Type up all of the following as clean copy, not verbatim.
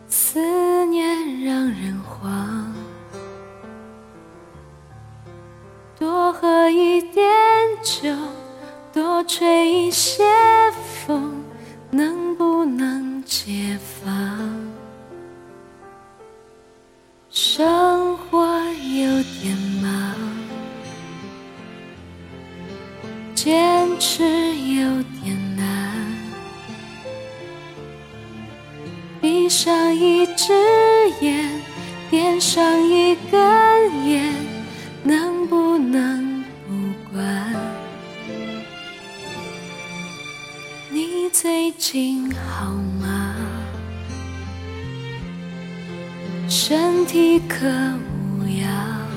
思念让人慌，多喝一点酒，多吹一些风，能不能解放？生活有点忙，坚持有点难，闭上一只眼，点上一根烟，能不能不管？你最近好吗？身体可无恙？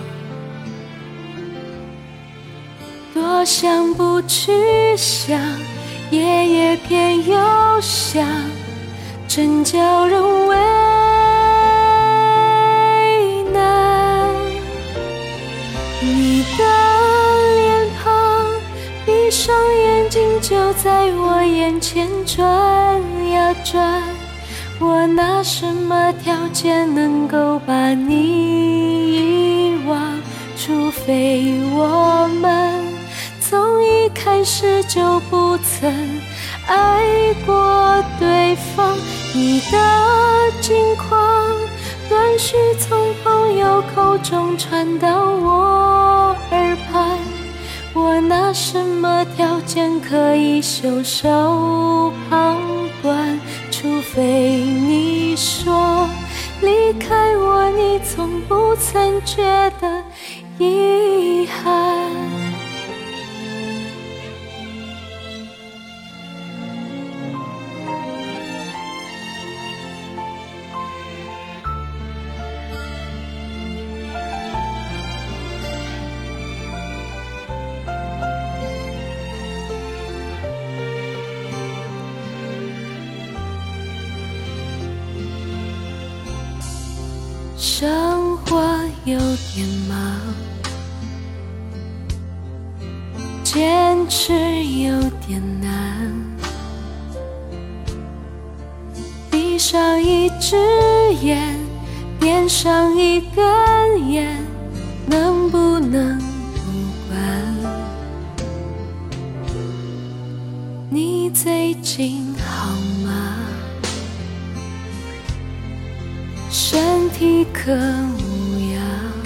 多想不去想，夜夜偏又想，真叫人为难。你的脸庞，闭上眼睛就在我眼前转呀转，我拿什么条件能够把你遗忘？除非我们从一开始就不曾爱过对方。你的近况断续从朋友口中传到我耳畔，我拿什么条件可以袖手旁观？除非你说离开我，你从不曾觉得遗憾。生活有点忙，坚持有点难，闭上一只眼，点上一根烟，能不能不管？你最近好吗？身体可无恙？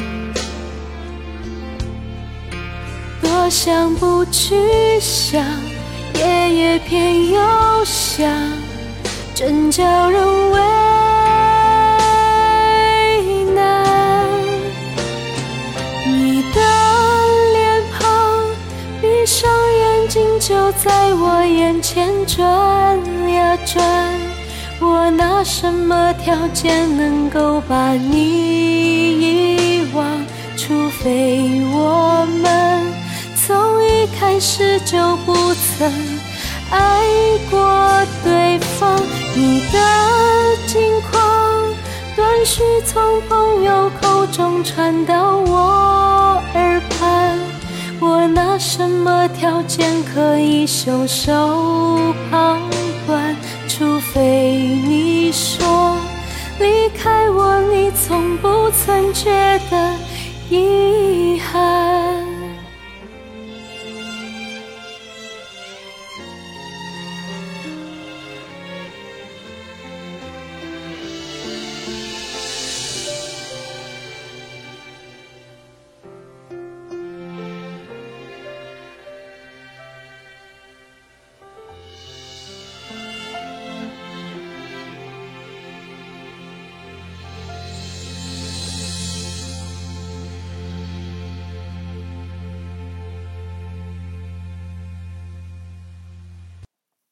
多想不去想，夜夜偏又想，真叫人为难。你的脸庞，闭上眼睛就在我眼前转呀转，我拿什么条件能够把你遗忘？除非我们从一开始就不曾爱过对方。你的近况断续从朋友口中传到我耳畔，我拿什么条件可以袖手旁观？除非你说离开我，你从不曾觉得遗憾。